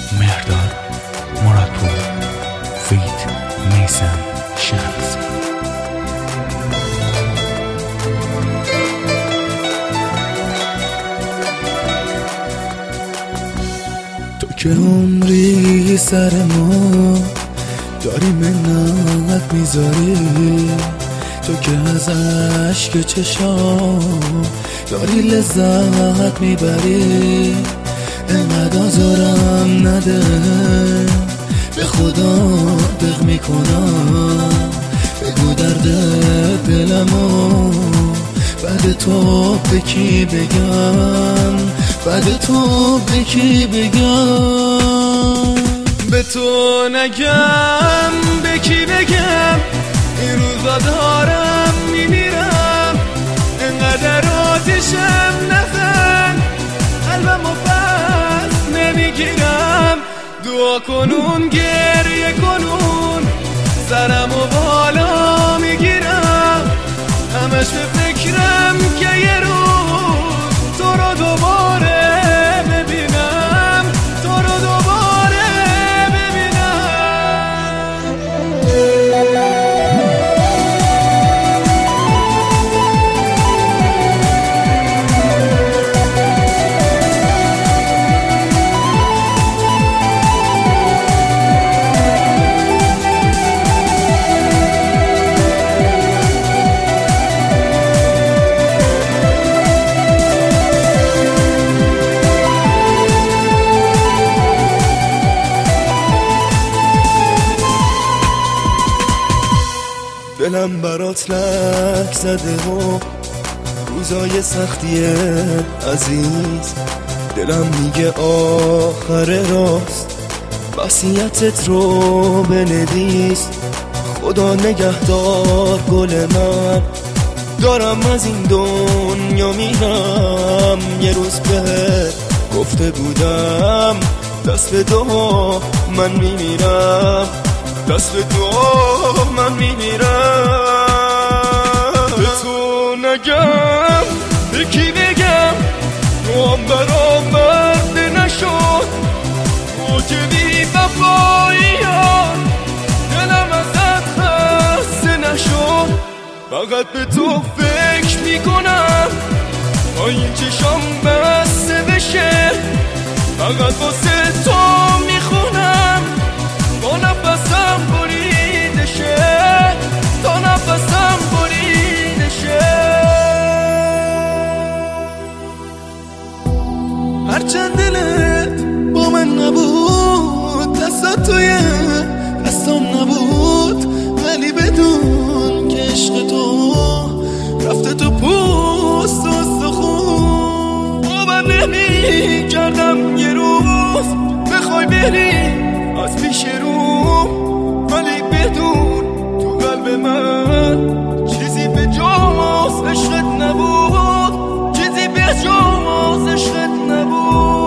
مهرداد مرادپور فیت میثم شمس. تو که عمری سر ما داری منت میذاری، تو که از عشق چشام داری لذت میبری، انقدر آزارم نده به خدا دق میکنم، بگو درد دلمو بعد تو به کی بگم، بعد تو به کی بگم، به تو نگم به کی بگم، این روزا دارم میمیرم، انقدر آتیشم نزن قلبمو پس نمیگیرم، دعا کنون گریه کنون سرمو بالا میگیرم، همش به فکرم که یه روز تو رو دوباره ببینم، تو رو دوباره دلم برات لک زده و روزای سختیه عزیز، دلم میگه آخر راست وصیتت رو بنویس، خدا نگهدار گل من، دارم از این دنیا میرم، یه روز بهت گفته بودم دست به دعا من میمیرم، دست به دعا من میمیرم، به تو نگم به کی بگم، تو هم برآورده نشد، تو که بی وفاییان دلم ازت خسته نشد، فقط به تو فکر میکنم تا این چشام بسته بشه، فقط واسه تو میخونم تا نفسم بریده شه، تا نفسم بریده شه، هرچند دلت با من نبود، دستات توی دستام نبود، ولی بدون که عشق تو رفته تو پوست و استخون، باور نمی کردم یه روز بخوای بری از پیش رو، ولی بدون تو قلب من چیزی به جز عشقت نبود، چیزی به جز عشقت نبود.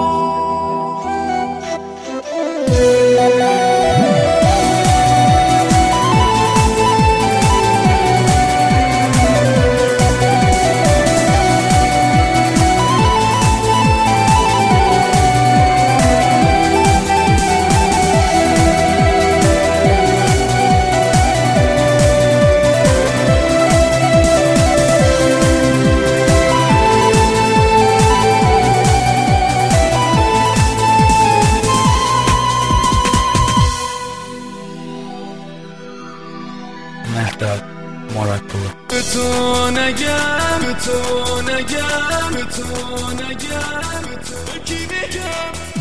مهرداد مرادپور. به تو نگم به تو نگم به تو نگم به کی بگم.